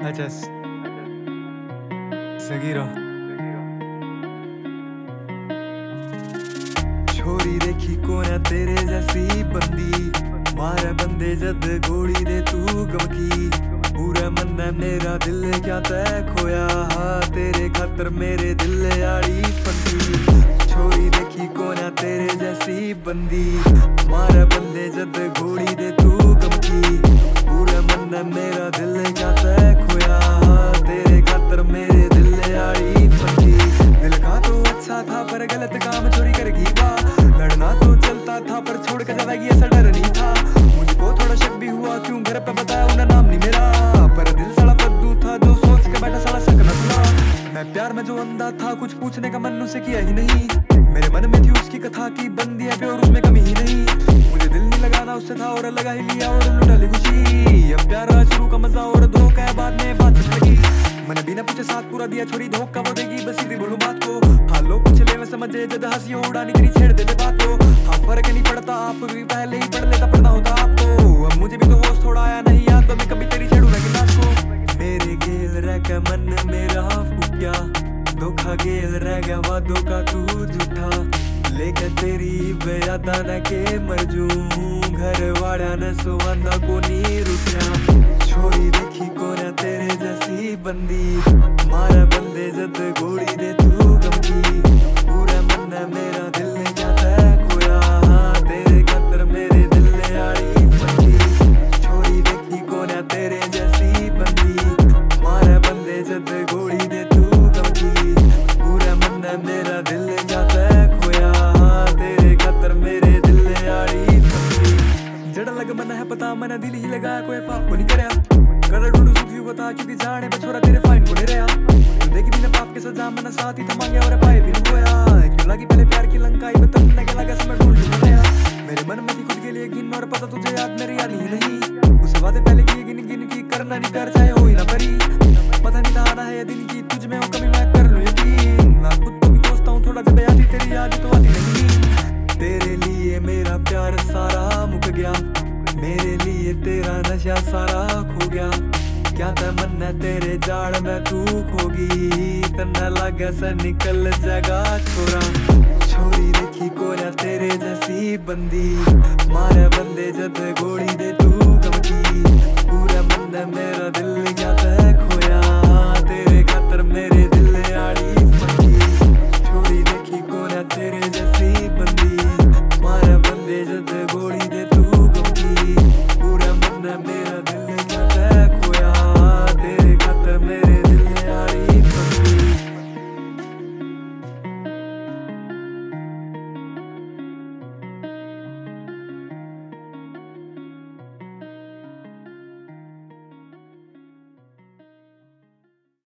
अच्छा सगीरा छोरी देखी कोना तेरे जैसी बंदी मारे बंदे जद गोली दे तू गमकी पूरा मन है मेरा दिल क्या तय खोया तेरे खातर मेरे दिल आड़ी पंदी छोरी देखी कोना तेरे जैसी बंदी मारे बंदे जद गोली दे तू गमकी पूरा मन है मेरा दिल क्या तय खोया तेरे खातर मेरे दिल आड़ी पंदी दिल का तो अच्छा था पर गलत काम चोरी करेगी लड़ना तो चलता था पर छोड़ कर जाएगी ऐसा डर नहीं था मुझको थोड़ा शक भी हुआ क्यों घर पे बताया उन्हें नाम नहीं मेरा पर दिल साला फद्दू था जो सोच के बैठा साला सकना सुना मैं प्यार में जो अंधा था कुछ पूछने का मन उसे किया ही नहीं मेरे मन में थी उसकी कथा की बंदी है प्योर उसमें कमी ही नहीं मुझे दिल नहीं लगाना उससे था और लगा ही लिया और लुटा ली खुशी अब प्यार शुरू का मजा और धोखा है बाद में बात लगी मैंने बिना पूछे साथ पूरा दिया छोड़ी धोखा वो देगी बस सीधी बोलूं बात को हाँ लोग कुछ ले समझे जद हंसी उड़ानी तेरी छेड़ देते बात को हाँ फर्क नहीं पड़ता आप भी पहले ही पढ़ लेता पढ़ना होता आपको अब मुझे भी तो होश थोड़ा आया नहीं याद तो मैं कभी तेरी छेड़ू ना गिलास को मेरे गेल रह के मन मेरा फूकिया धोखा गेल रह गया वादों का तू झूठा लेकर तेरी बेयादा न के मर जूं घर वाड़ा न सुवांदा को नी रुकिया छोरी देखी कोना तेरे जैसी बंदी मारा बंदे जद गोली दे तू गमकी पूरा मन है मेरा दिल जाता है खोया तेरे खातर मेरे दिल आड़ी बंदी छोरी देखी कोना तेरे जैसी बंदी मारा बंदे जद गोली दे तू गमकी पूरा मन है मेरा दिल जाता है खोया तेरे खातर मेरे दिल आड़ी बंदी जड़ा लग मन है पता मैंने दिल ही लगाया कोई पाप नहीं करया कर ढूंढू सुखी बता क्योंकि जाने पे छोरा तेरे फाइन को नहीं रहा देखी बिना पाप के सजा मैंने साथ ही था मांगे और पाए भी नहीं खोया क्यों लगी पहले प्यार की लंकाई में तब लगे लगा समय ढूंढ लूंगा मेरे मन में थी खुद के लिए गिन और पता तुझे याद मेरी याद ही नहीं उसे वादे पहले किए गिन गिन की करना नहीं कर चाहे हो ही ना परी पता नहीं था आना है ये दिन की तुझ में हो कभी मैं कर लूं यकीन मैं खुद को भी सोचता हूँ थोड़ा जब आती तेरी याद तो आती नहीं तेरे लिए मेरा प्यार सारा मुक गया मेरे लिए तेरा नशा सारा खो गया क्या तमन्ना तेरे जाड़ में तू खोगी तना लगा सा निकल जगा छोरा छोरी देखी कोना तेरे जैसी बंदी मारे बंदे जद गोली दे तू गमकी पूरा मन मेरा दिल